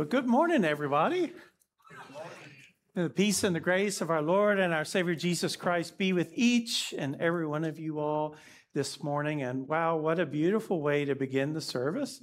Well, good morning, everybody. The peace and the grace of our Lord and our Savior Jesus Christ be with each and every one of you all this morning. And wow, what a beautiful way to begin the service.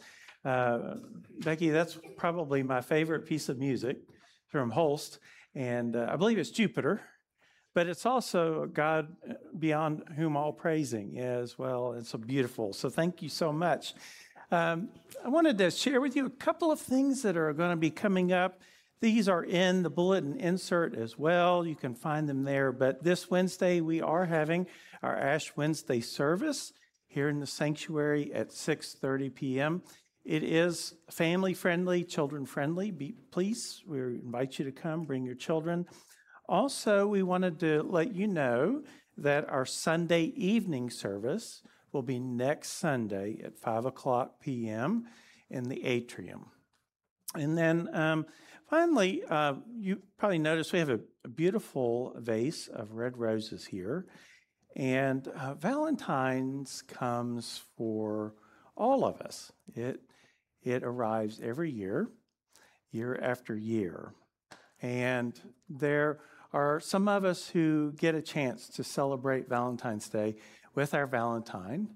Becky, that's probably my favorite piece of music from Holst. And I believe it's Jupiter, but it's also God beyond whom all praising as well. It's so beautiful. So thank you so much. I wanted to share with you a couple of things that are going to be coming up. These are in the bulletin insert as well. You can find them there. But this Wednesday, we are having our Ash Wednesday service here in the sanctuary at 6:30 p.m. It is family-friendly, children-friendly. Please, we invite you to come, bring your children. Also, we wanted to let you know that our Sunday evening service will be next Sunday at 5 o'clock p.m. in the atrium. And then finally, you probably noticed we have a beautiful vase of red roses here. And Valentine's comes for all of us. It arrives every year, year after year. And there are some of us who get a chance to celebrate Valentine's Day with our Valentine.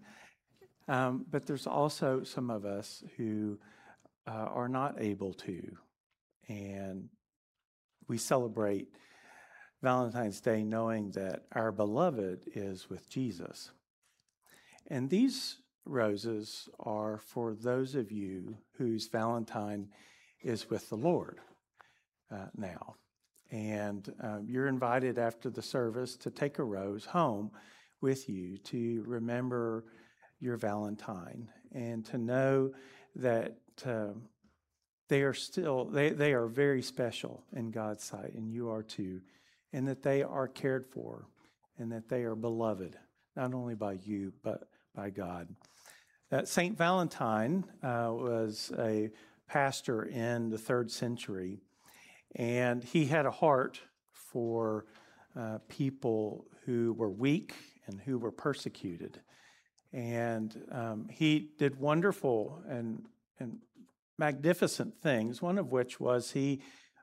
But there's also some of us who are not able to. And we celebrate Valentine's Day knowing that our beloved is with Jesus. And these roses are for those of you whose Valentine is with the Lord now. And you're invited after the service to take a rose home with you to remember your Valentine and to know that they are very special in God's sight, and you are too, and that they are cared for and that they are beloved, not only by you, but by God. Saint Valentine was a pastor in the 3rd century, and he had a heart for people who were weak and who were persecuted. And he did wonderful and magnificent things, one of which was he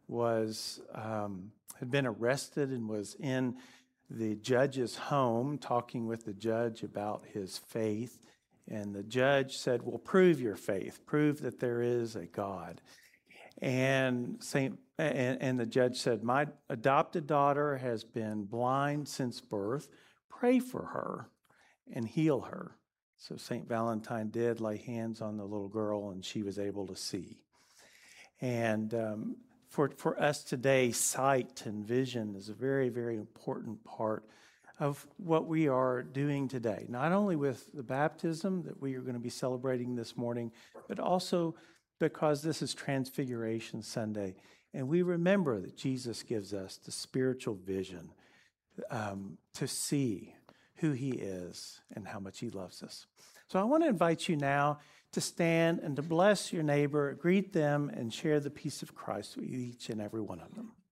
had been arrested and was in the judge's home talking with the judge about his faith. And the judge said, well, prove your faith. Prove that there is a God. And the judge said, my adopted daughter has been blind since birth. Pray for her and heal her. So St. Valentine did lay hands on the little girl, and she was able to see. And for us today, sight and vision is a very, very important part of what we are doing today, not only with the baptism that we are going to be celebrating this morning, but also because this is Transfiguration Sunday. And we remember that Jesus gives us the spiritual vision to see who he is and how much he loves us. So I want to invite you now to stand and to bless your neighbor, greet them, and share the peace of Christ with each and every one of them.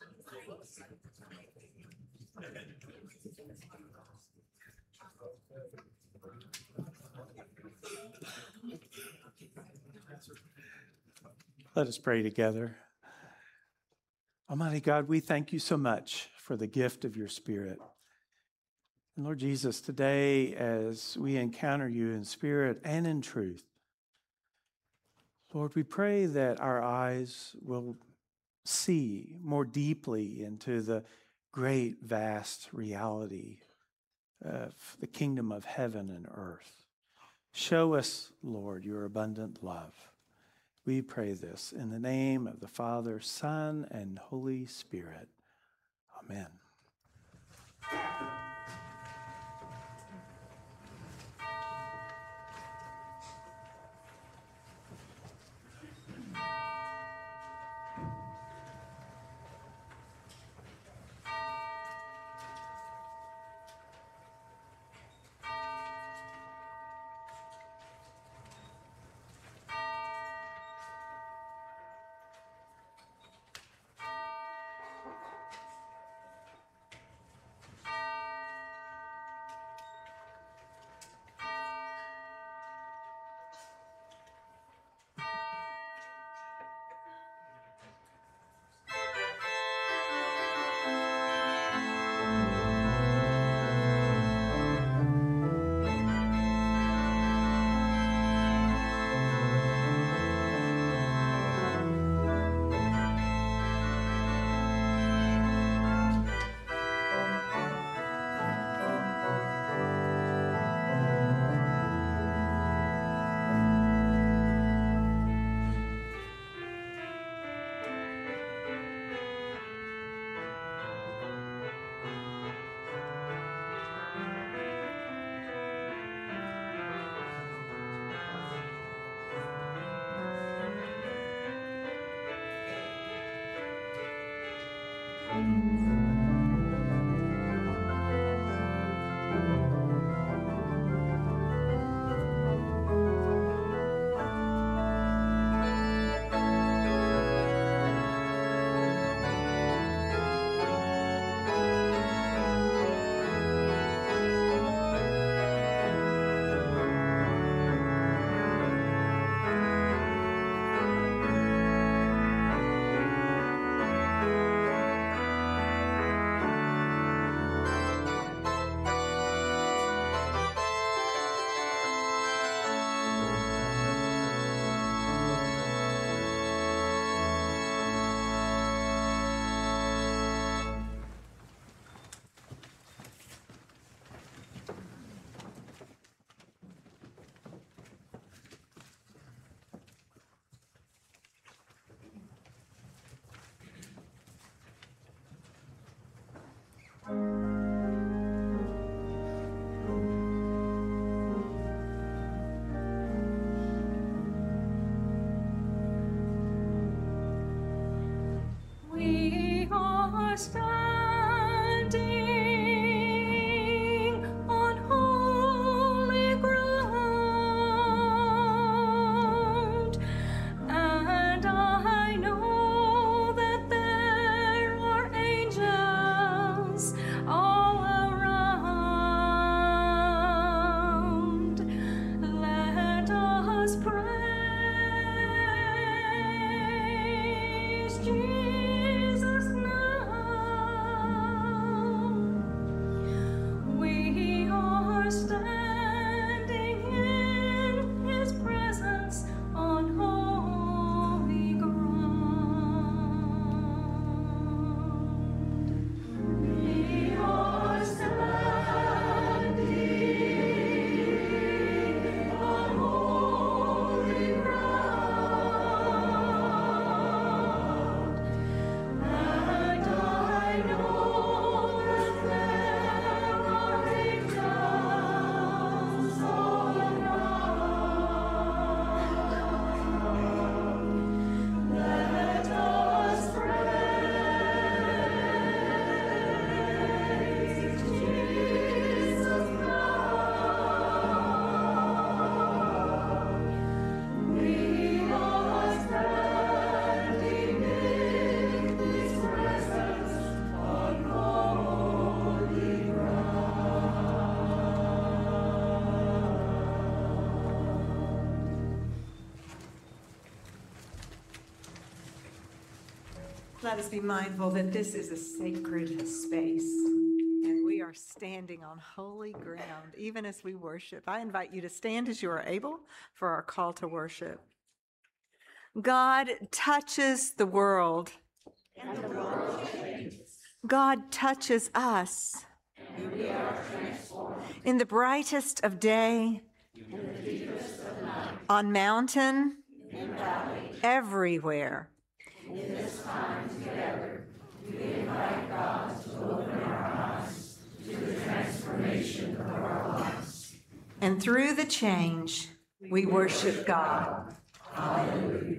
Let us pray together. Almighty God, we thank you so much for the gift of your Spirit. And Lord Jesus, today as we encounter you in spirit and in truth, Lord, we pray that our eyes will see more deeply into the great, vast reality of the kingdom of heaven and earth. Show us, Lord, your abundant love. We pray this in the name of the Father, Son, and Holy Spirit. Amen. Let us be mindful that this is a sacred space and we are standing on holy ground, even as we worship. I invite you to stand as you are able for our call to worship. God touches the world. And the world changes. God touches us. And we are transformed. In the brightest of day, in the deepest of night, on mountain, in valley, everywhere. In this time together, we invite God to open our eyes to the transformation of our lives. And through the change, we worship God. Hallelujah.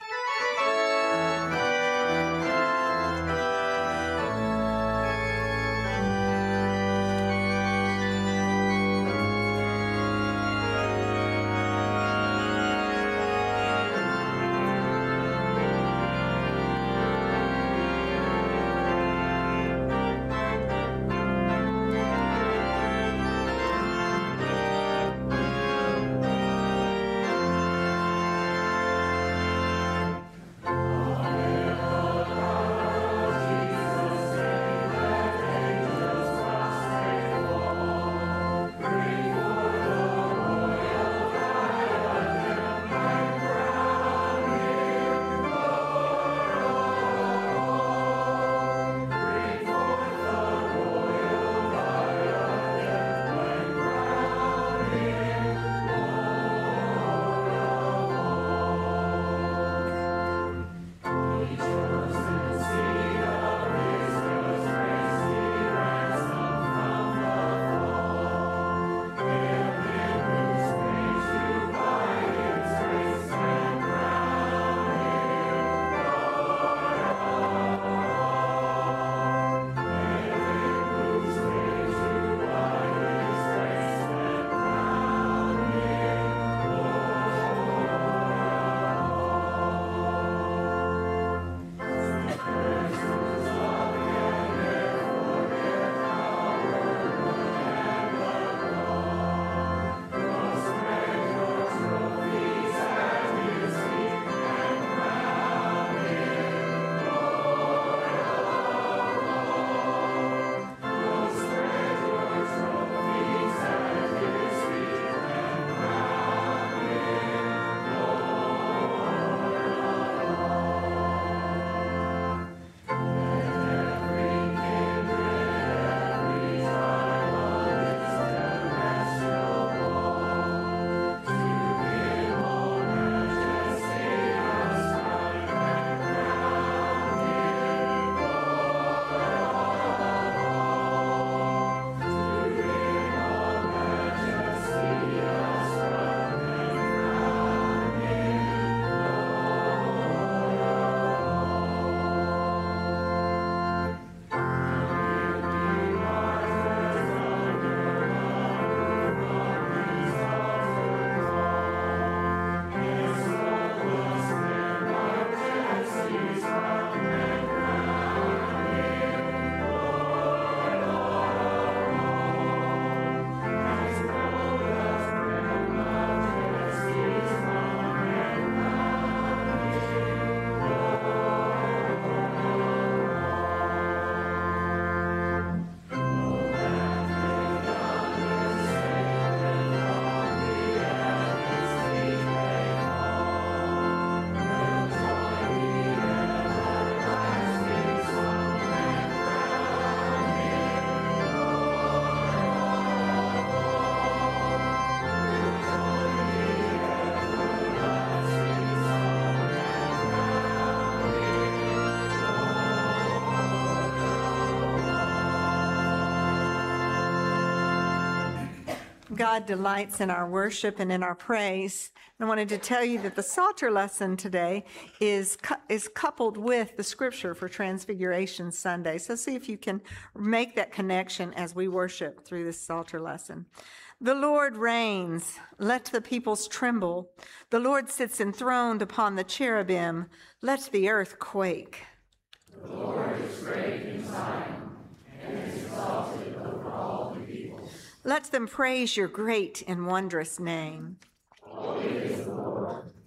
God delights in our worship and in our praise. And I wanted to tell you that the Psalter lesson today is coupled with the scripture for Transfiguration Sunday. So see if you can make that connection as we worship through this Psalter lesson. The Lord reigns, let the peoples tremble. The Lord sits enthroned upon the cherubim, let the earth quake. The Lord is great in Zion, and is exalted over all the peoples. Let them praise your great and wondrous name. Holy is the Lord.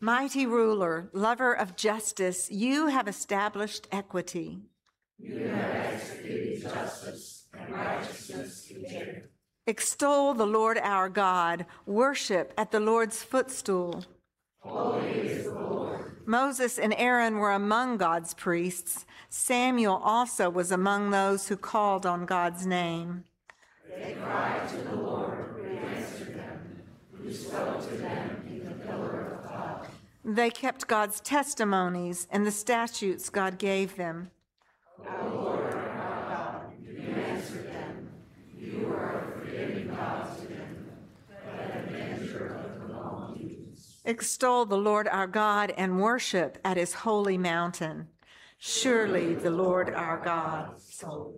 Mighty ruler, lover of justice, you have established equity. You have executed justice and righteousness together. Extol the Lord our God. Worship at the Lord's footstool. Holy is the Lord. Moses and Aaron were among God's priests. Samuel also was among those who called on God's name. They cried to the Lord, who answered them, who spoke to them in the pillar of cloud. They kept God's testimonies and the statutes God gave them. O Lord our God, you answered them. You are a forgiving God to them, but an avenger of the wrongdoers. Extol the Lord our God and worship at his holy mountain. Surely the Lord our God is holy.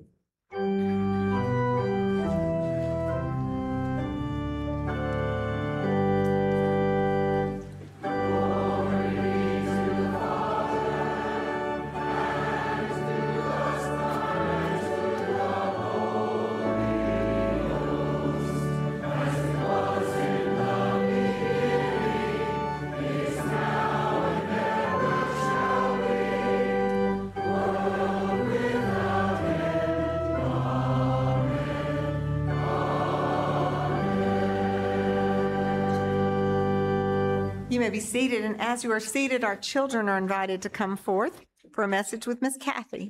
You may be seated, and as you are seated, our children are invited to come forth for a message with Miss Kathy.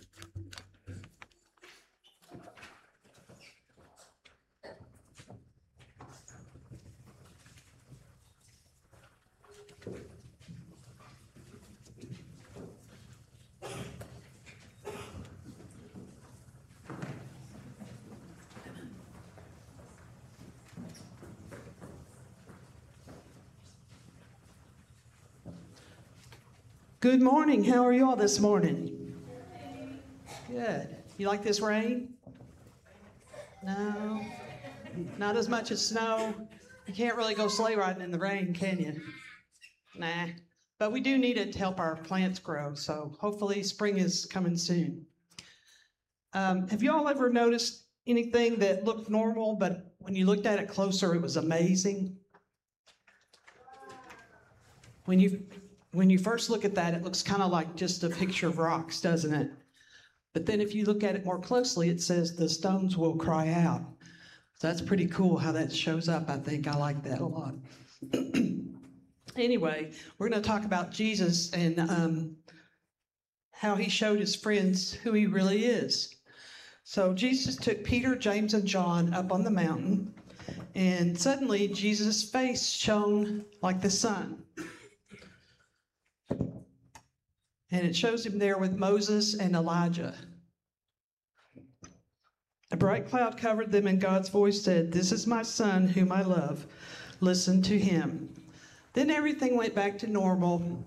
Good morning. How are you all this morning? Good. You like this rain? No? Not as much as snow? You can't really go sleigh riding in the rain, can you? Nah. But we do need it to help our plants grow, so hopefully spring is coming soon. Have you all ever noticed anything that looked normal, but when you looked at it closer, it was amazing? When you first look at that, it looks kind of like just a picture of rocks, doesn't it? But then if you look at it more closely, it says the stones will cry out. So that's pretty cool how that shows up, I think. I like that a lot. Anyway, we're going to talk about Jesus and how he showed his friends who he really is. So Jesus took Peter, James, and John up on the mountain, and suddenly Jesus' face shone like the sun. And it shows him there with Moses and Elijah. A bright cloud covered them, and God's voice said, "This is my son whom I love. Listen to him." Then everything went back to normal.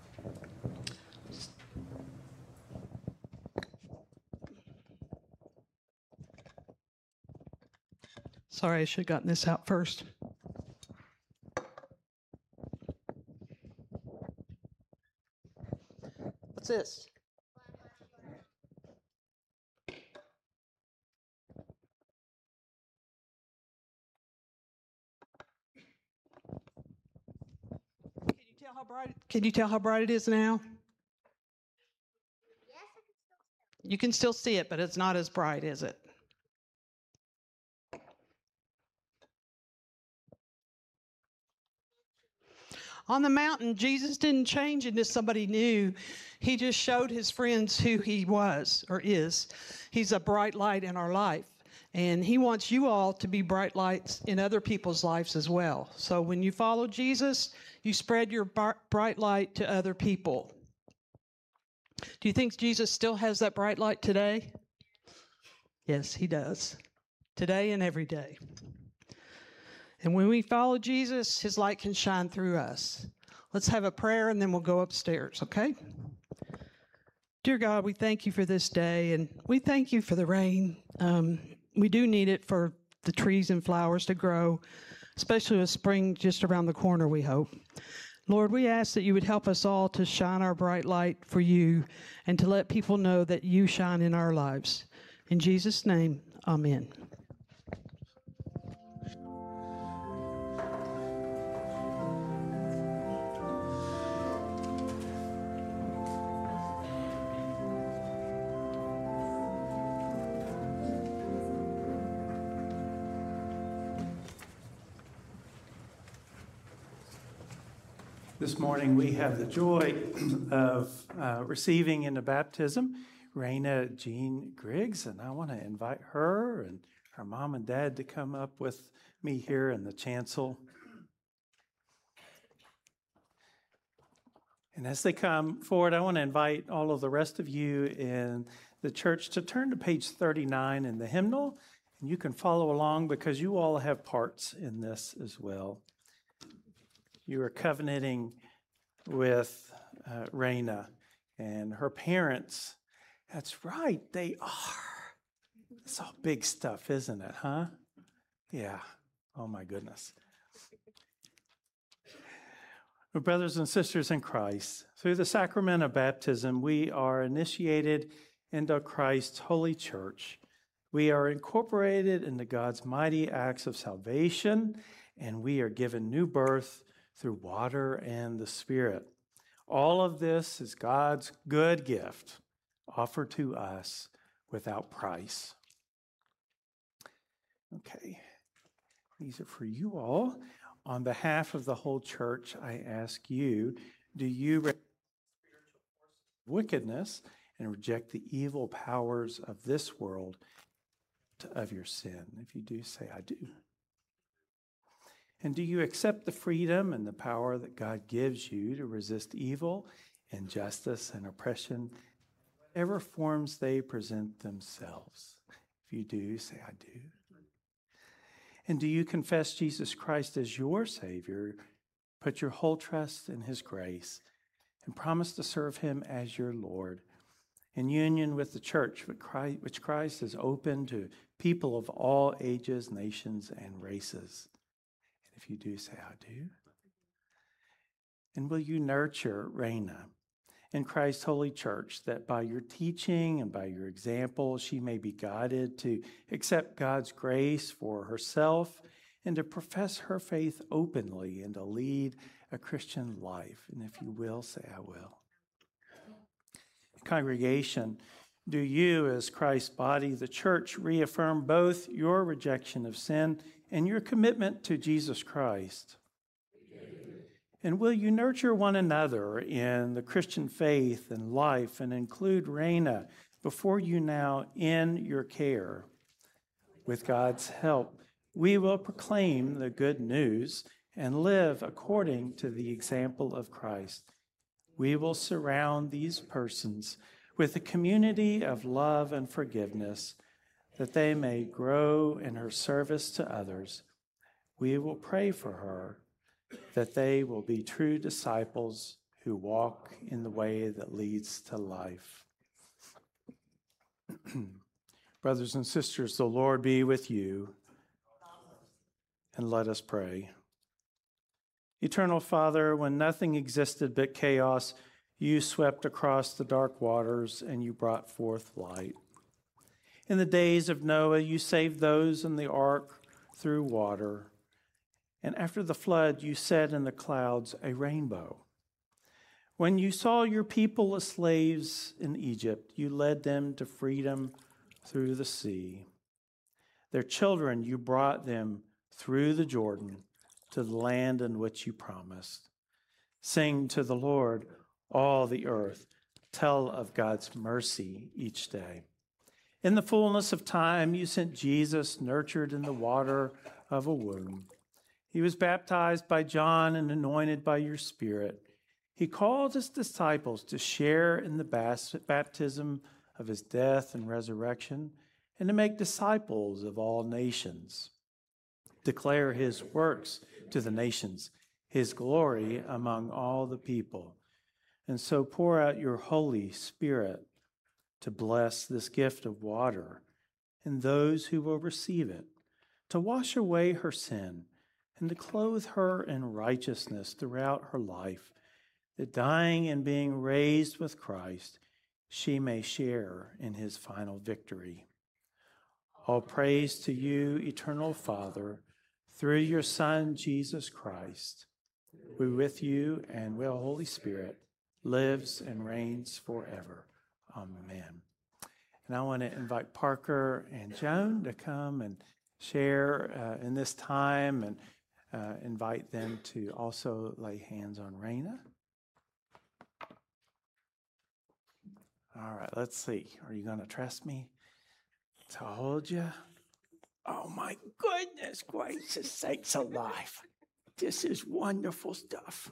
Sorry, I should have gotten this out first. What's this? Can you tell how bright it is now? Yes, I can still see it. You can still see it, but it's not as bright, is it? On the mountain, Jesus didn't change into somebody new. He just showed his friends who he was or is. He's a bright light in our life. And he wants you all to be bright lights in other people's lives as well. So when you follow Jesus, you spread your bright light to other people. Do you think Jesus still has that bright light today? Yes, he does. Today and every day. And when we follow Jesus, his light can shine through us. Let's have a prayer and then we'll go upstairs, okay? Dear God, we thank you for this day and we thank you for the rain. We do need it for the trees and flowers to grow, especially with spring just around the corner, we hope. Lord, we ask that you would help us all to shine our bright light for you and to let people know that you shine in our lives. In Jesus' name, amen. This morning we have the joy of receiving into baptism Raina Jean Griggs, and I want to invite her and her mom and dad to come up with me here in the chancel. And as they come forward, I want to invite all of the rest of you in the church to turn to page 39 in the hymnal, and you can follow along because you all have parts in this as well. You are covenanting with Raina and her parents. That's right, they are. It's all big stuff, isn't it, huh? Yeah. Oh, my goodness. Well, brothers and sisters in Christ, through the sacrament of baptism, we are initiated into Christ's holy church. We are incorporated into God's mighty acts of salvation, and we are given new birth through water and the Spirit. All of this is God's good gift offered to us without price. Okay, these are for you all. On behalf of the whole church, I ask you, do you reject wickedness and reject the evil powers of this world of your sin? If you do, say, I do. And do you accept the freedom and the power that God gives you to resist evil, injustice, and oppression, whatever forms they present themselves? If you do, say, I do. And do you confess Jesus Christ as your Savior, put your whole trust in His grace, and promise to serve Him as your Lord, in union with the church which Christ has opened to people of all ages, nations, and races? And if you do, say, I do. And will you nurture Raina in Christ's holy church, that by your teaching and by your example, she may be guided to accept God's grace for herself and to profess her faith openly and to lead a Christian life? And if you will, say, I will. Congregation, do you, as Christ's body, the church, reaffirm both your rejection of sin and your commitment to Jesus Christ? And will you nurture one another in the Christian faith and life and include Raina before you now in your care? With God's help, we will proclaim the good news and live according to the example of Christ. We will surround these persons with a community of love and forgiveness, that they may grow in her service to others. We will pray for her, that they will be true disciples who walk in the way that leads to life. Brothers and sisters, the Lord be with you, and let us pray. Eternal Father, when nothing existed but chaos, you swept across the dark waters and you brought forth light. In the days of Noah, you saved those in the ark through water. And after the flood, you set in the clouds a rainbow. When you saw your people as slaves in Egypt, you led them to freedom through the sea. Their children, you brought them through the Jordan to the land in which you promised. Sing to the Lord, all the earth. Tell of God's mercy each day. In the fullness of time, you sent Jesus, nurtured in the water of a womb. He was baptized by John and anointed by your Spirit. He called his disciples to share in the baptism of his death and resurrection, and to make disciples of all nations. Declare his works to the nations, his glory among all the people. And so pour out your Holy Spirit to bless this gift of water and those who will receive it, to wash away her sin, and to clothe her in righteousness throughout her life, that dying and being raised with Christ, she may share in his final victory. All praise to you, eternal Father, through your Son, Jesus Christ, who with you and with the Holy Spirit lives and reigns forever. Amen. And I want to invite Parker and Joan to come and share in this time. And invite them to also lay hands on Raina. All right, let's see. Are you going to trust me to hold you? Oh my goodness gracious sakes alive. This is wonderful stuff.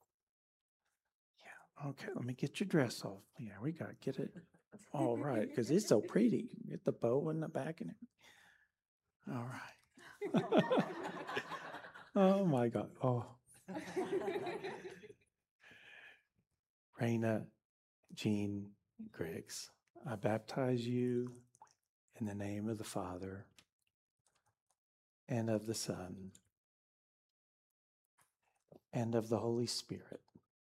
Yeah, okay, let me get your dress off. Yeah, we got to get it all right, because it's so pretty. Get the bow in the back and it. All right. Oh my God. Oh. Raina Jean Griggs, I baptize you in the name of the Father and of the Son and of the Holy Spirit.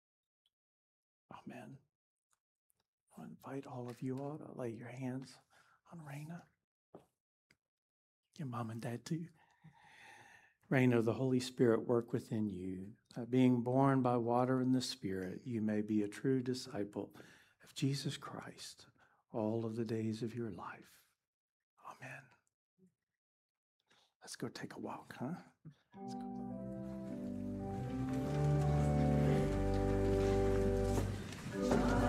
Amen. I invite all of you all to lay your hands on Raina. Your mom and dad too. Raina, the Holy Spirit work within you. Being born by water and the Spirit, you may be a true disciple of Jesus Christ all of the days of your life. Amen. Let's go take a walk, huh? Let's go.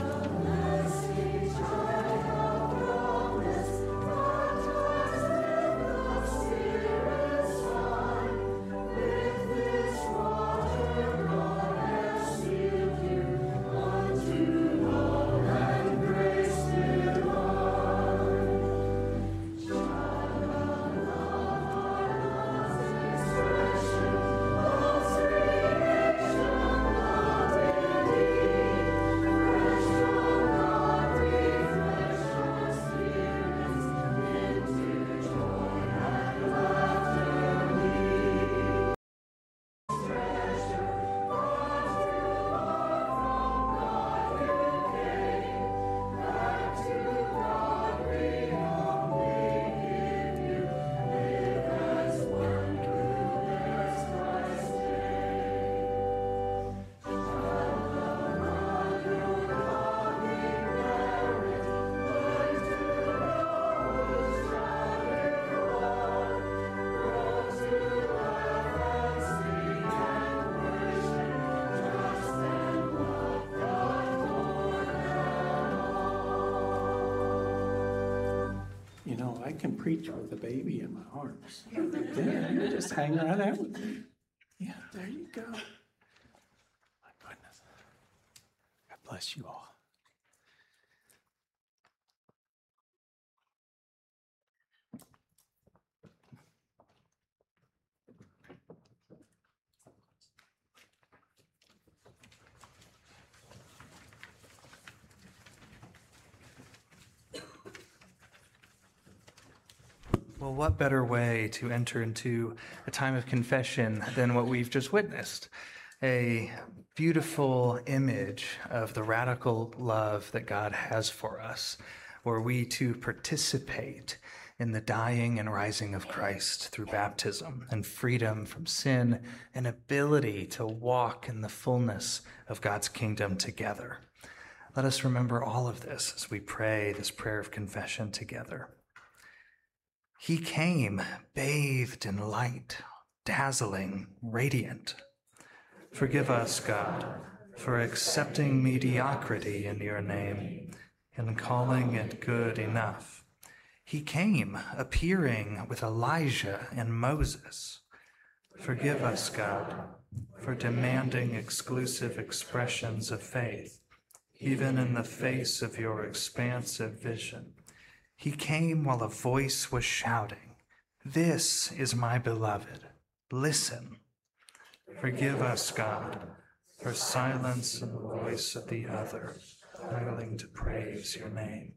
I can preach with a baby in my arms. Yeah, you just hang right out with me. Yeah, there you go. My goodness. God bless you all. Well, what better way to enter into a time of confession than what we've just witnessed? A beautiful image of the radical love that God has for us, where we too participate in the dying and rising of Christ through baptism and freedom from sin and ability to walk in the fullness of God's kingdom together. Let us remember all of this as we pray this prayer of confession together. He came bathed in light, dazzling, radiant. Forgive us, God, for accepting mediocrity in your name and calling it good enough. He came appearing with Elijah and Moses. Forgive us, God, for demanding exclusive expressions of faith, even in the face of your expansive vision. He came while a voice was shouting, "This is my beloved. Listen." Forgive us, God, for silence in the voice of the other, failing to praise your name.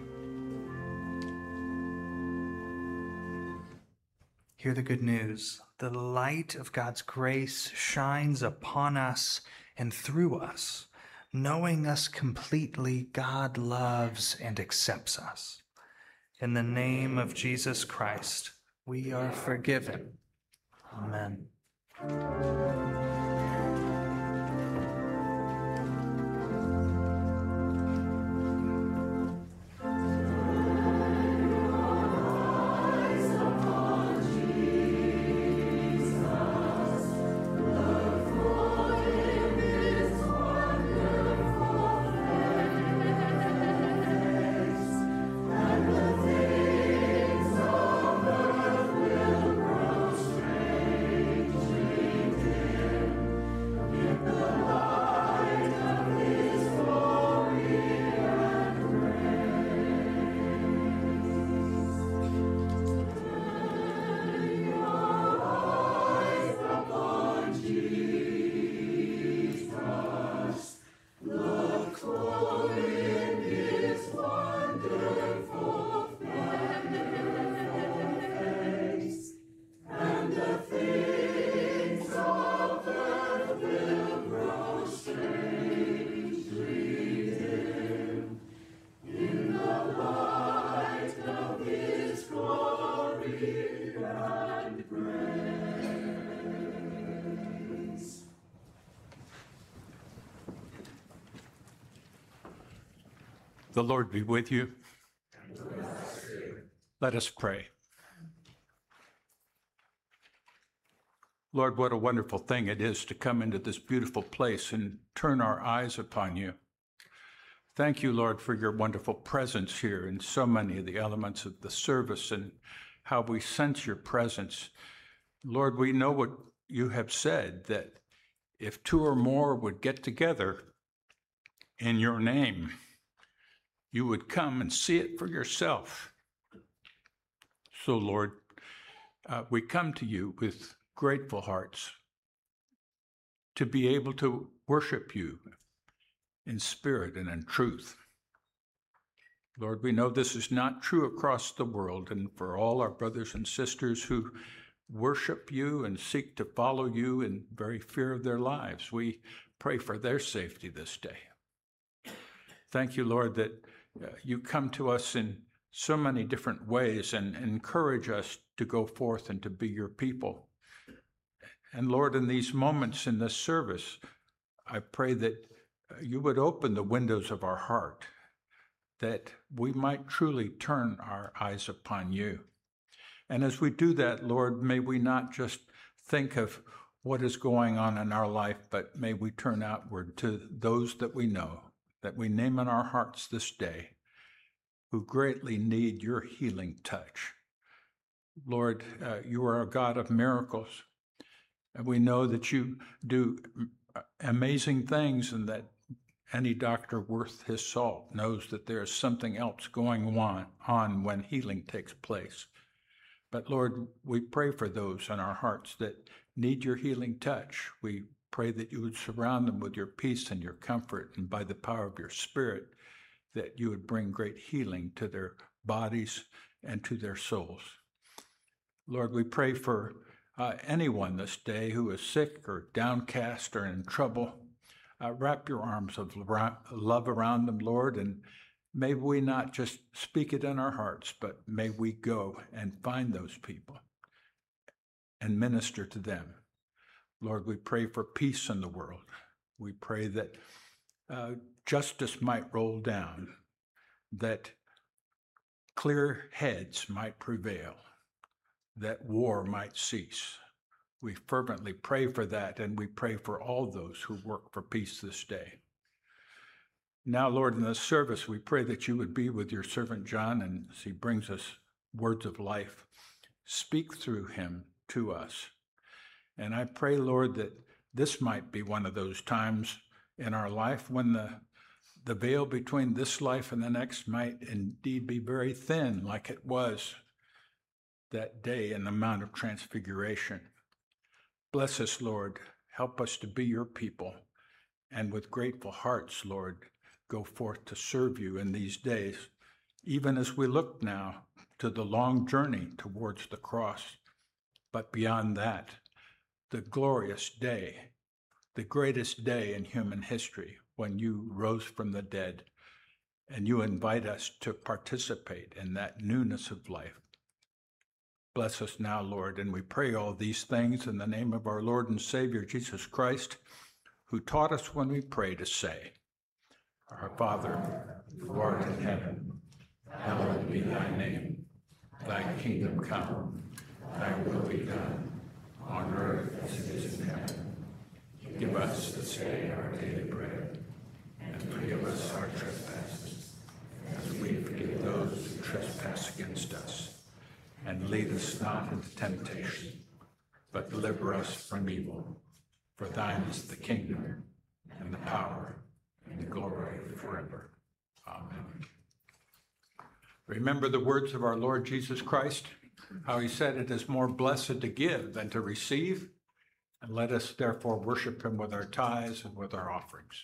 Hear the good news. the light of God's grace shines upon us and through us. Knowing us completely, God loves and accepts us. In the name of Jesus Christ, we are forgiven. Amen. The Lord be with you. Let us pray. Lord, what a wonderful thing it is to come into this beautiful place and turn our eyes upon you. Thank you, Lord, for your wonderful presence here in so many of the elements of the service and how we sense your presence. Lord, we know what you have said, that if two or more would get together in your name, you would come and see it for yourself. So, Lord, we come to you with grateful hearts to be able to worship you in spirit and in truth. Lord, we know this is not true across the world, and for all our brothers and sisters who worship you and seek to follow you in very fear of their lives, we pray for their safety this day. Thank you, Lord, that you come to us in so many different ways and encourage us to go forth and to be your people. And Lord, in these moments in this service, I pray that you would open the windows of our heart, that we might truly turn our eyes upon you. And as we do that, Lord, may we not just think of what is going on in our life, but may we turn outward to those that we know, that we name in our hearts this day, who greatly need your healing touch. Lord, you are a God of miracles, and we know that you do amazing things, and that any doctor worth his salt knows that there is something else going on when healing takes place. But Lord, we pray for those in our hearts that need your healing touch. We pray that you would surround them with your peace and your comfort, and by the power of your Spirit, that you would bring great healing to their bodies and to their souls. Lord, we pray for anyone this day who is sick or downcast or in trouble. Wrap your arms of love around them, Lord, and may we not just speak it in our hearts, but may we go and find those people and minister to them. Lord, we pray for peace in the world. We pray that justice might roll down, that clear heads might prevail, that war might cease. We fervently pray for that, and we pray for all those who work for peace this day. Now, Lord, in this service, we pray that you would be with your servant John, and as he brings us words of life, speak through him to us. And I pray, Lord, that this might be one of those times in our life when the veil between this life and the next might indeed be very thin, like it was that day in the Mount of Transfiguration. Bless us, Lord. Help us to be your people. And with grateful hearts, Lord, go forth to serve you in these days, even as we look now to the long journey towards the cross. But beyond that, the glorious day, the greatest day in human history, when you rose from the dead, and you invite us to participate in that newness of life. Bless us now, Lord, and we pray all these things in the name of our Lord and Savior, Jesus Christ, who taught us when we pray to say, Our Father, who art in heaven, hallowed be thy name. Thy kingdom come, thy will be done, on earth as it is in heaven. Give us this day our daily bread, and forgive us our trespasses, as we forgive those who trespass against us. And lead us not into temptation, but deliver us from evil. For thine is the kingdom, and the power, and the glory forever. Amen. Remember the words of our Lord Jesus Christ, how he said it is more blessed to give than to receive. And let us therefore worship him with our tithes and with our offerings.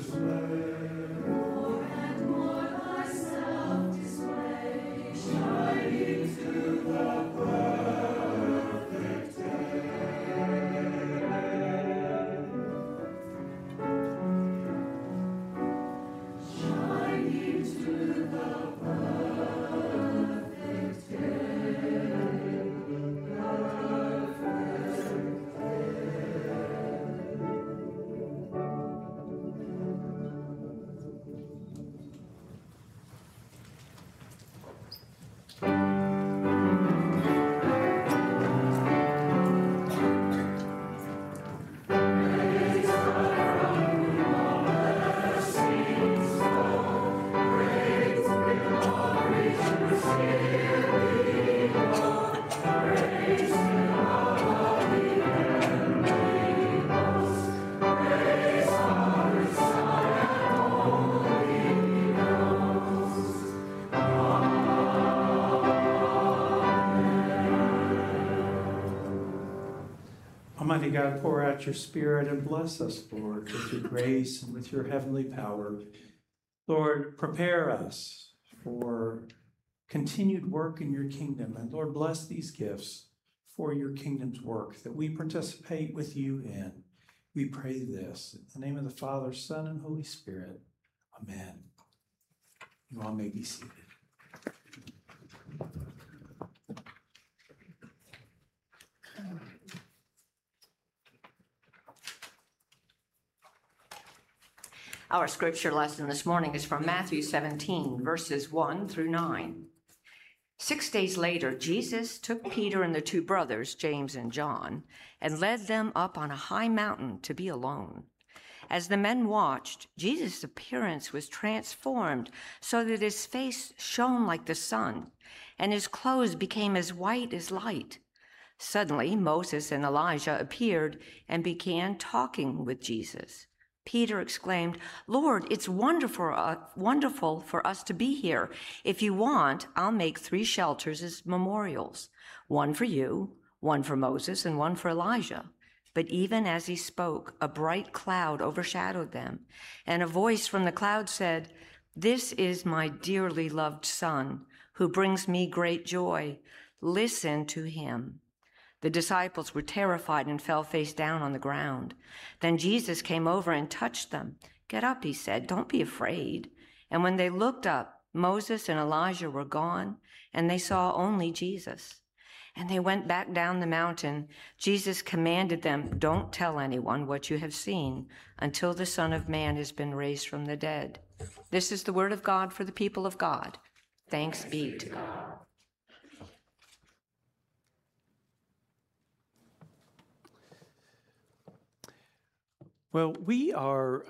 Shine Almighty God, pour out your Spirit and bless us, Lord, with your grace and with your heavenly power. Lord, prepare us for continued work in your kingdom. And Lord, bless these gifts for your kingdom's work that we participate with you in. We pray this in the name of the Father, Son, and Holy Spirit. Amen. You all may be seated. Our scripture lesson this morning is from Matthew 17, verses 1 through 9. 6 days later, Jesus took Peter and the two brothers, James and John, and led them up on a high mountain to be alone. As the men watched, Jesus' appearance was transformed so that his face shone like the sun, and his clothes became as white as light. Suddenly, Moses and Elijah appeared and began talking with Jesus. Peter exclaimed, "Lord, it's wonderful for us to be here. If you want, I'll make 3 shelters as memorials, one for you, one for Moses, and one for Elijah." But even as he spoke, a bright cloud overshadowed them, and a voice from the cloud said, "This is my dearly loved Son, who brings me great joy. Listen to him." The disciples were terrified and fell face down on the ground. Then Jesus came over and touched them. "Get up," he said. "Don't be afraid." And when they looked up, Moses and Elijah were gone, and they saw only Jesus. And they went back down the mountain. Jesus commanded them, "Don't tell anyone what you have seen until the Son of Man has been raised from the dead." This is the word of God for the people of God. Thanks be to God. Well, we are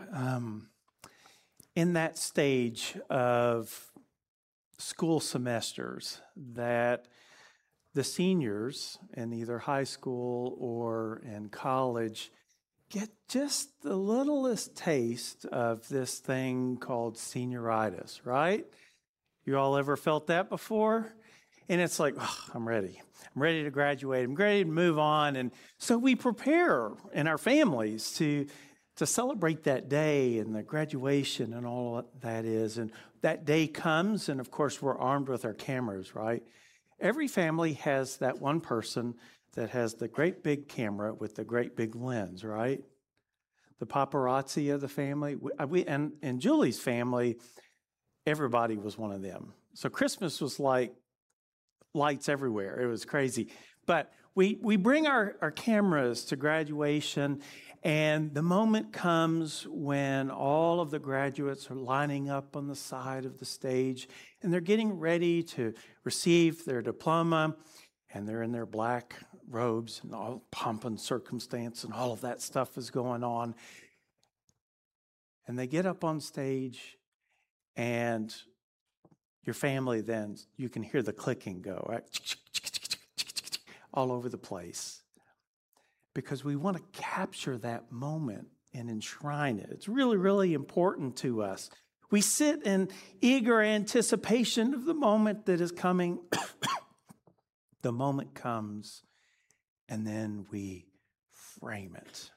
in that stage of school semesters that the seniors in either high school or in college get just the littlest taste of this thing called senioritis, right? You all ever felt that before? And it's like, oh, I'm ready. I'm ready to graduate. I'm ready to move on. And so we prepare in our families to celebrate that day and the graduation and all that is. And that day comes, and of course, we're armed with our cameras, right? Every family has that one person that has the great big camera with the great big lens, right? The paparazzi of the family. And in Julie's family, everybody was one of them. So Christmas was like lights everywhere. It was crazy. But we bring our cameras to graduation, and the moment comes when all of the graduates are lining up on the side of the stage, and they're getting ready to receive their diploma, and they're in their black robes, and all pomp and circumstance, and all of that stuff is going on. And they get up on stage, and your family then, you can hear the clicking go, right? All over the place. Because we want to capture that moment and enshrine it. It's really, really important to us. We sit in eager anticipation of the moment that is coming. The moment comes, and then we frame it.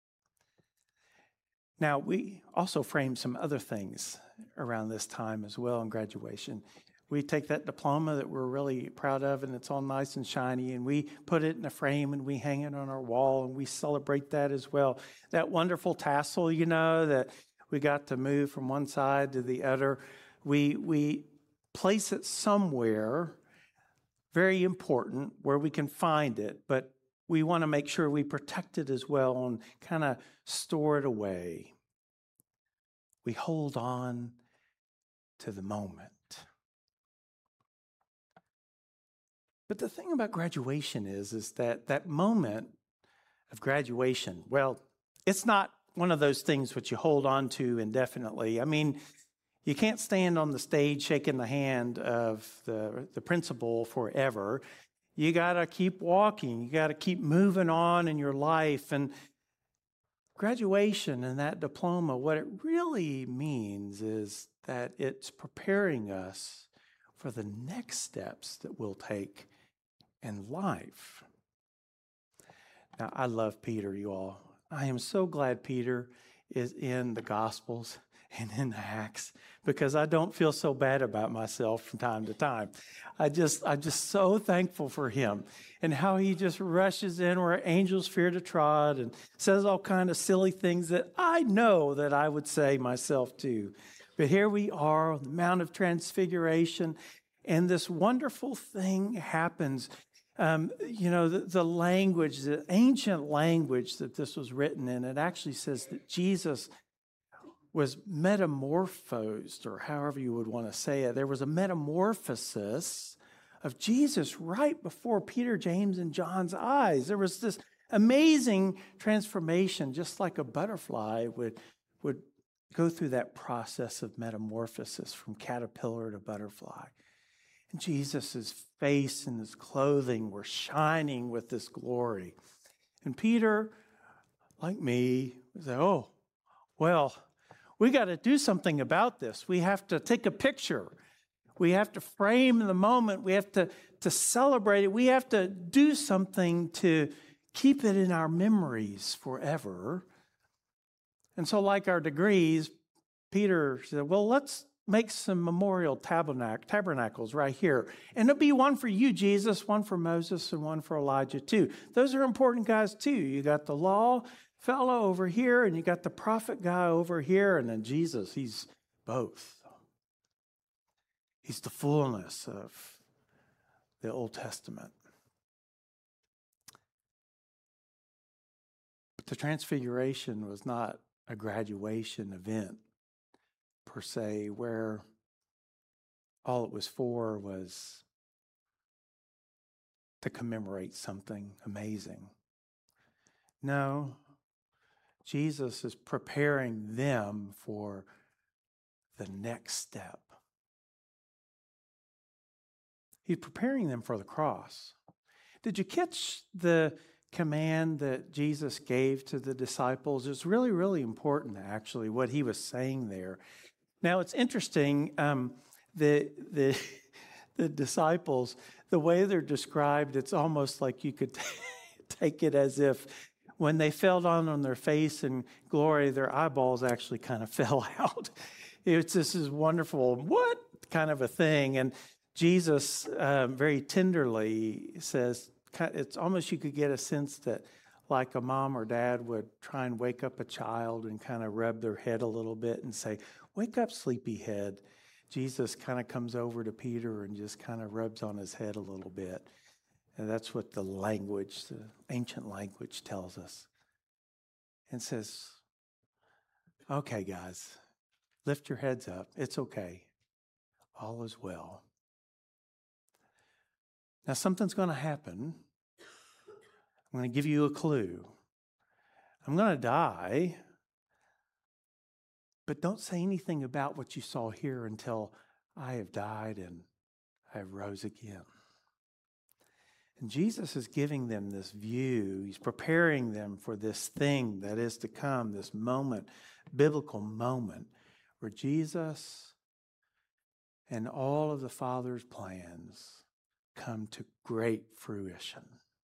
Now, we also frame some other things around this time as well in graduation. We take that diploma that we're really proud of, and it's all nice and shiny, and we put it in a frame, and we hang it on our wall, and we celebrate that as well. That wonderful tassel, that we got to move from one side to the other, we place it somewhere very important where we can find it, but we want to make sure we protect it as well and kind of store it away. We hold on to the moment. But the thing about graduation is that moment of graduation, well, it's not one of those things which you hold on to indefinitely. I mean, you can't stand on the stage shaking the hand of the principal forever. You got to keep walking. You got to keep moving on in your life. And graduation and that diploma, what it really means is that it's preparing us for the next steps that we'll take in life. Now, I love Peter, you all. I am so glad Peter is in the Gospels and in the Acts, because I don't feel so bad about myself from time to time. I'm just so thankful for him and how he just rushes in where angels fear to trod and says all kind of silly things that I know that I would say myself too. But here we are on the Mount of Transfiguration, and this wonderful thing happens. The language, the ancient language that this was written in, it actually says that Jesus was metamorphosed, or however you would want to say it. There was a metamorphosis of Jesus right before Peter, James, and John's eyes. There was this amazing transformation, just like a butterfly would go through that process of metamorphosis from caterpillar to butterfly. And Jesus' face and his clothing were shining with this glory. And Peter, like me, said, oh, well, we got to do something about this. We have to take a picture. We have to frame the moment. We have to celebrate it. We have to do something to keep it in our memories forever. And so like our degrees, Peter said, well, let's make some memorial tabernacles right here. And it'll be one for you, Jesus, one for Moses, and one for Elijah too. Those are important guys too. You got the law fellow over here, and you got the prophet guy over here, and then Jesus, he's both. He's the fullness of the Old Testament. But the Transfiguration was not a graduation event per se, where all it was for was to commemorate something amazing. No, Jesus is preparing them for the next step. He's preparing them for the cross. Did you catch the command that Jesus gave to the disciples? It's really, really important, actually, what he was saying there. Now, it's interesting, the disciples, the way they're described, it's almost like you could take it as if when they fell down on their face in glory, their eyeballs actually kind of fell out. This is wonderful, what kind of a thing? And Jesus very tenderly says, it's almost you could get a sense that like a mom or dad would try and wake up a child and kind of rub their head a little bit and say, wake up, sleepyhead. Jesus kind of comes over to Peter and just kind of rubs on his head a little bit. And that's what the language, the ancient language tells us. And says, okay, guys, lift your heads up. It's okay. All is well. Now, something's going to happen. I'm going to give you a clue. I'm going to die, but don't say anything about what you saw here until I have died and I have rose again. And Jesus is giving them this view. He's preparing them for this thing that is to come, this moment, biblical moment, where Jesus and all of the Father's plans come to great fruition.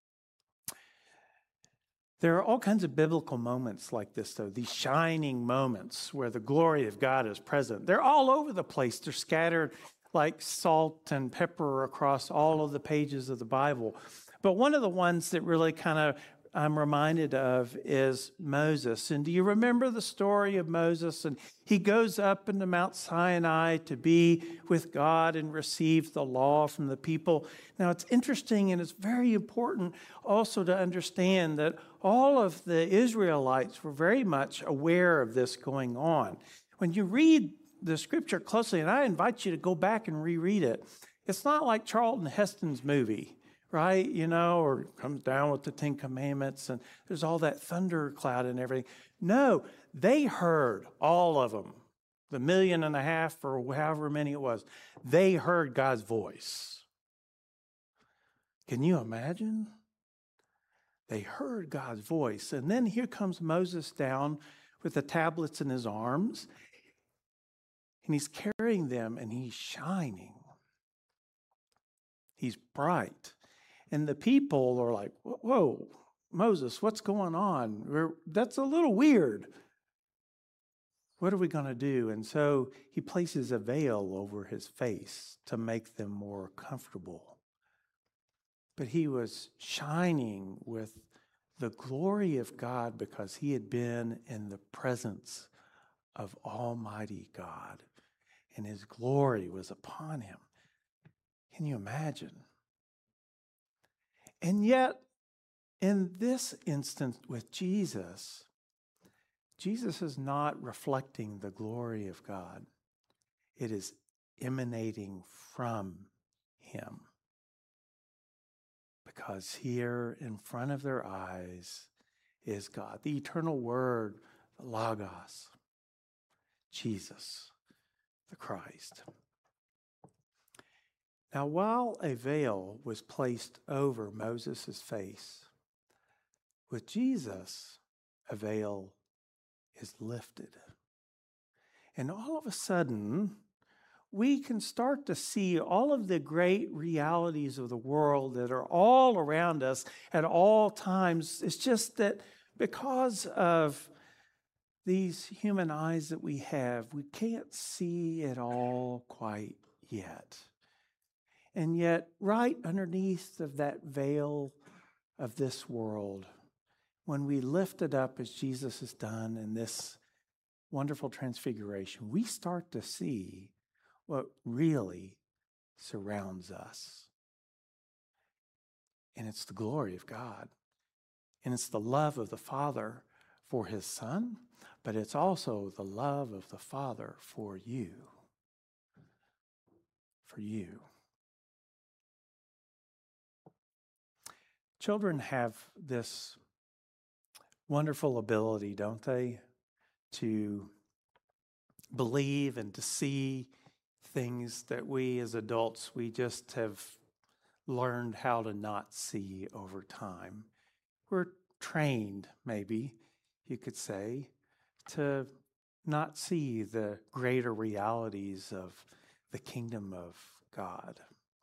There are all kinds of biblical moments like this, though, these shining moments where the glory of God is present. They're all over the place. They're scattered like salt and pepper across all of the pages of the Bible. But one of the ones that really kind of I'm reminded of is Moses. And do you remember the story of Moses? And he goes up into Mount Sinai to be with God and receive the law from the people. Now, it's interesting and it's very important also to understand that all of the Israelites were very much aware of this going on. When you read the scripture closely, and I invite you to go back and reread it, it's not like Charlton Heston's movie, right? Or comes down with the Ten Commandments and there's all that thundercloud and everything. No, they heard, all of them, the 1.5 million or however many it was. They heard God's voice. Can you imagine? They heard God's voice. And then here comes Moses down with the tablets in his arms. And he's carrying them and he's shining. He's bright. And the people are like, whoa, Moses, what's going on? That's a little weird. What are we going to do? And so he places a veil over his face to make them more comfortable. But he was shining with the glory of God because he had been in the presence of Almighty God, and his glory was upon him. Can you imagine? And yet, in this instance with Jesus, Jesus is not reflecting the glory of God. It is emanating from him. Because here in front of their eyes is God, the eternal Word, the Logos, Jesus, the Christ. Now, while a veil was placed over Moses' face, with Jesus, a veil is lifted. And all of a sudden, we can start to see all of the great realities of the world that are all around us at all times. It's just that because of these human eyes that we have, we can't see it all quite yet. And yet, right underneath of that veil of this world, when we lift it up as Jesus has done in this wonderful transfiguration, we start to see what really surrounds us. And it's the glory of God. And it's the love of the Father for his Son, but it's also the love of the Father for you. For you. Children have this wonderful ability, don't they, to believe and to see things that we as adults, we just have learned how to not see over time. We're trained, maybe you could say, to not see the greater realities of the kingdom of God.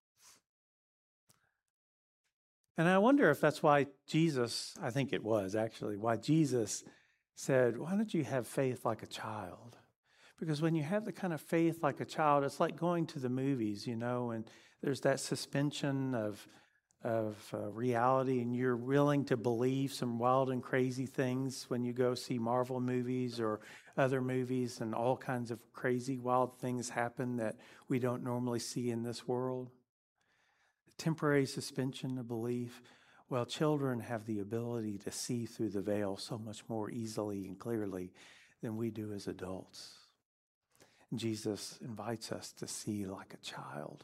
And I wonder if that's why Jesus, I think it was actually, why Jesus said, why don't you have faith like a child? Because when you have the kind of faith like a child, it's like going to the movies, and there's that suspension of reality, and you're willing to believe some wild and crazy things when you go see Marvel movies or other movies, and all kinds of crazy, wild things happen that we don't normally see in this world. Temporary suspension of belief. Well, children have the ability to see through the veil so much more easily and clearly than we do as adults. Jesus invites us to see like a child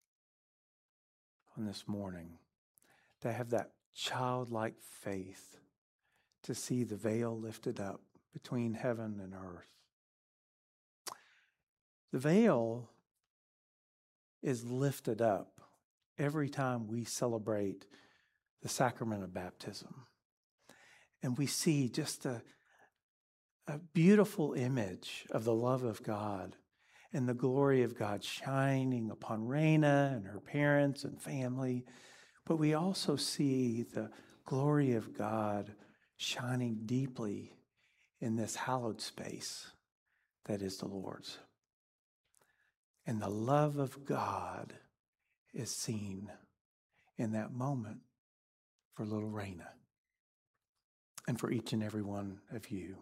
on this morning, to have that childlike faith, to see the veil lifted up between heaven and earth. The veil is lifted up every time we celebrate the sacrament of baptism. And we see just a beautiful image of the love of God and the glory of God shining upon Raina and her parents and family. But we also see the glory of God shining deeply in this hallowed space that is the Lord's. And the love of God is seen in that moment for little Raina and for each and every one of you.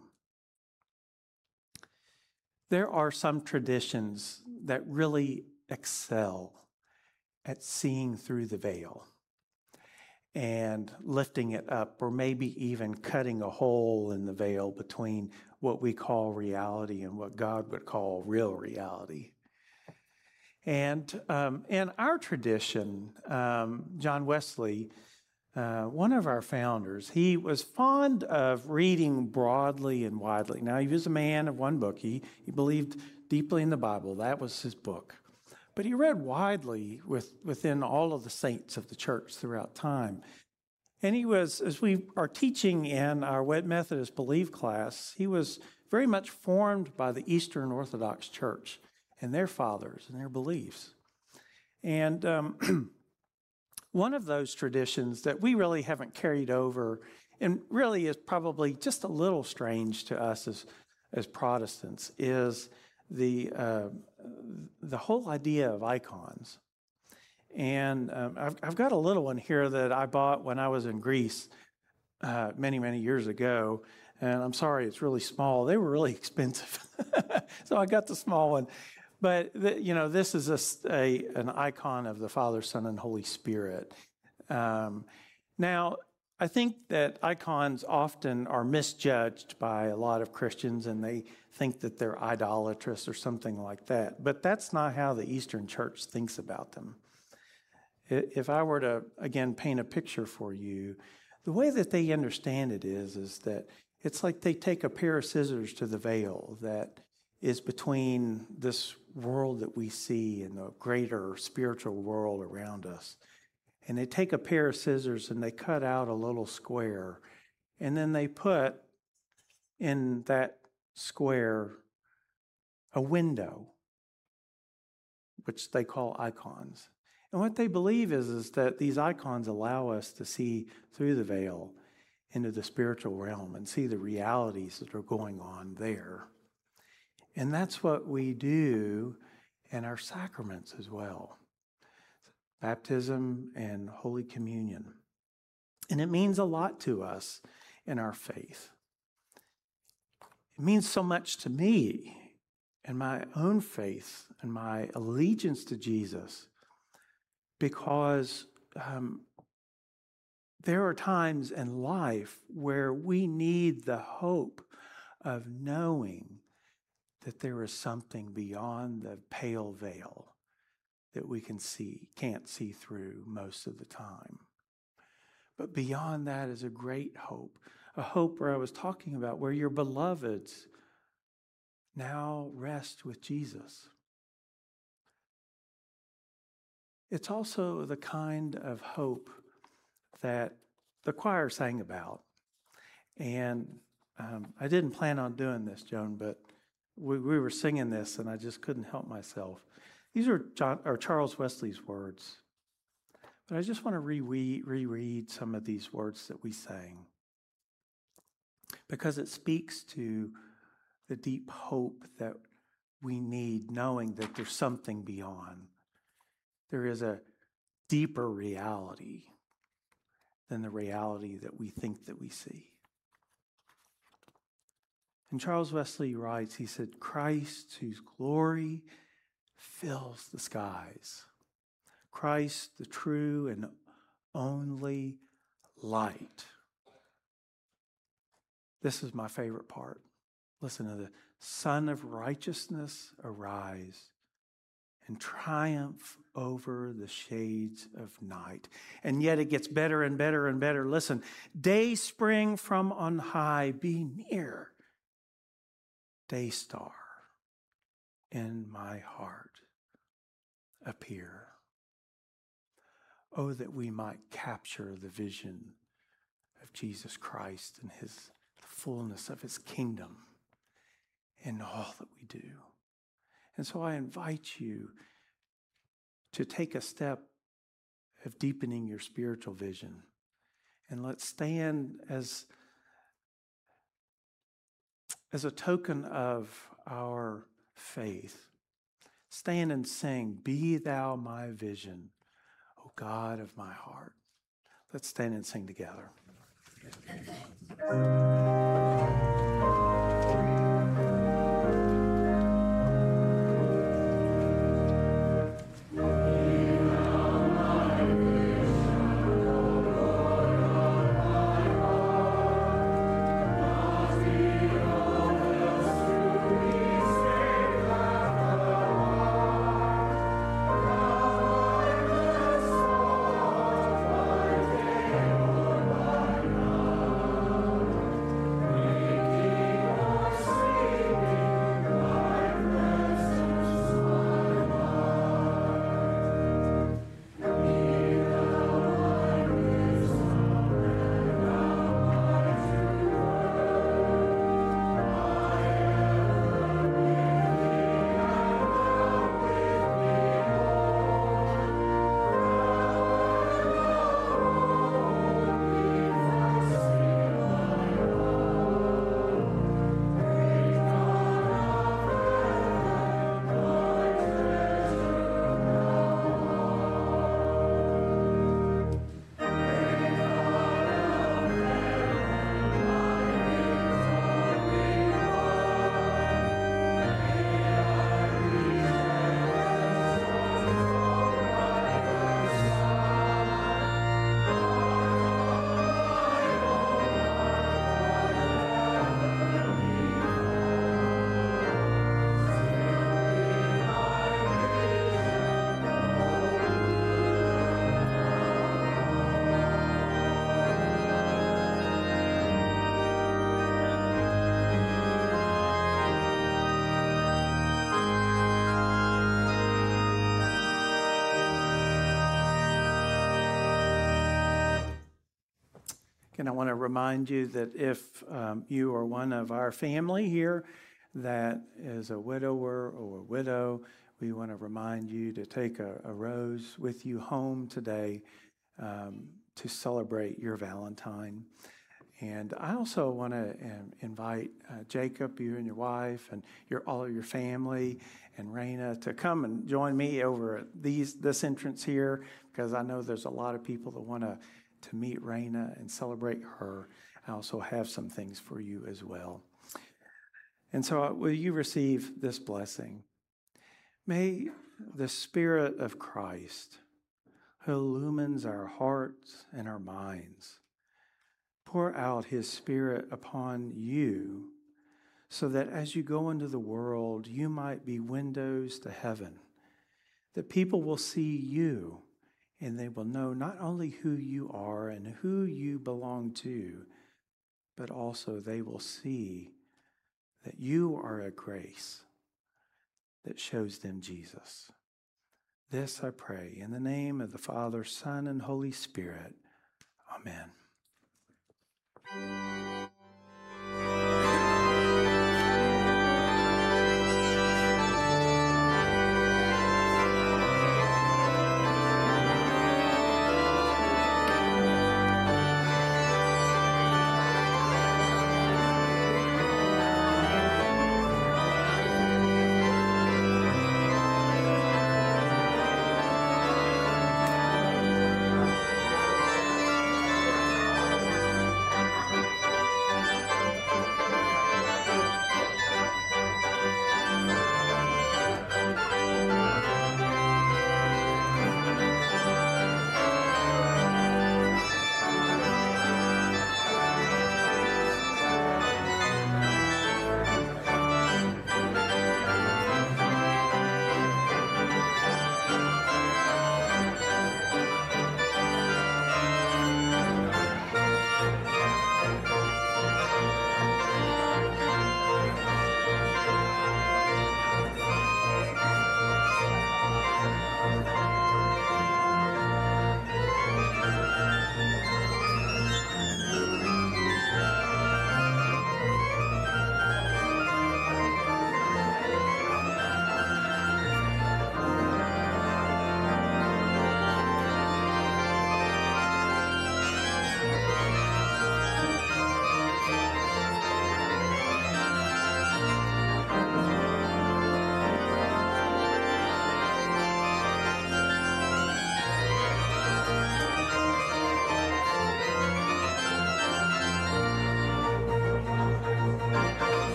There are some traditions that really excel at seeing through the veil and lifting it up, or maybe even cutting a hole in the veil between what we call reality and what God would call real reality. And in our tradition, John Wesley, one of our founders, he was fond of reading broadly and widely. Now, he was a man of one book. He believed deeply in the Bible. That was his book. But he read widely within all of the saints of the church throughout time. And he was, as we are teaching in our Wet Methodist Believe class, he was very much formed by the Eastern Orthodox Church and their fathers and their beliefs. And one of those traditions that we really haven't carried over and really is probably just a little strange to us as Protestants, is the whole idea of icons. And I've got a little one here that I bought when I was in Greece many, many years ago. And I'm sorry, it's really small. They were really expensive. So I got the small one. But, this is an icon of the Father, Son, and Holy Spirit. Now, I think that icons often are misjudged by a lot of Christians, and they think that they're idolatrous or something like that. But that's not how the Eastern Church thinks about them. If I were to, again, paint a picture for you, the way that they understand it is that it's like they take a pair of scissors to the veil that is between this world that we see and the greater spiritual world around us. And they take a pair of scissors and they cut out a little square. And then they put in that square a window, which they call icons. And what they believe is that these icons allow us to see through the veil into the spiritual realm and see the realities that are going on there. And that's what we do in our sacraments as well. Baptism and Holy Communion. And it means a lot to us in our faith. It means so much to me and my own faith and my allegiance to Jesus, because there are times in life where we need the hope of knowing that there is something beyond the pale veil that we can't see through most of the time. But beyond that is a great hope, a hope where I was talking about, where your beloveds now rest with Jesus. It's also the kind of hope that the choir sang about. And I didn't plan on doing this, Joan, but we were singing this and I just couldn't help myself. These are Charles Wesley's words. But I just want to reread some of these words that we sang, because it speaks to the deep hope that we need, knowing that there's something beyond. There is a deeper reality than the reality that we think that we see. And Charles Wesley writes, he said, Christ, whose glory fills the skies. Christ, the true and only light. This is my favorite part. Listen to the Sun of righteousness arise and triumph over the shades of night. And yet it gets better and better and better. Listen, day spring from on high, be near. Day star in my heart appear. Oh, that we might capture the vision of Jesus Christ and the fullness of his kingdom in all that we do. And so I invite you to take a step of deepening your spiritual vision. And let's stand as a token of our faith. Stand and sing, Be thou my vision, O God of my heart. Let's stand and sing together. And I want to remind you that if you are one of our family here that is a widower or a widow, we want to remind you to take a rose with you home today to celebrate your Valentine. And I also want to invite Jacob, you and your wife, and all of your family, and Raina to come and join me over at this entrance here, because I know there's a lot of people that want to meet Raina and celebrate her. I also have some things for you as well. And so will you receive this blessing? May the Spirit of Christ, who illumines our hearts and our minds, pour out his Spirit upon you so that as you go into the world, you might be windows to heaven, that people will see you and they will know not only who you are and who you belong to, but also they will see that you are a grace that shows them Jesus. This I pray in the name of the Father, Son, and Holy Spirit. Amen.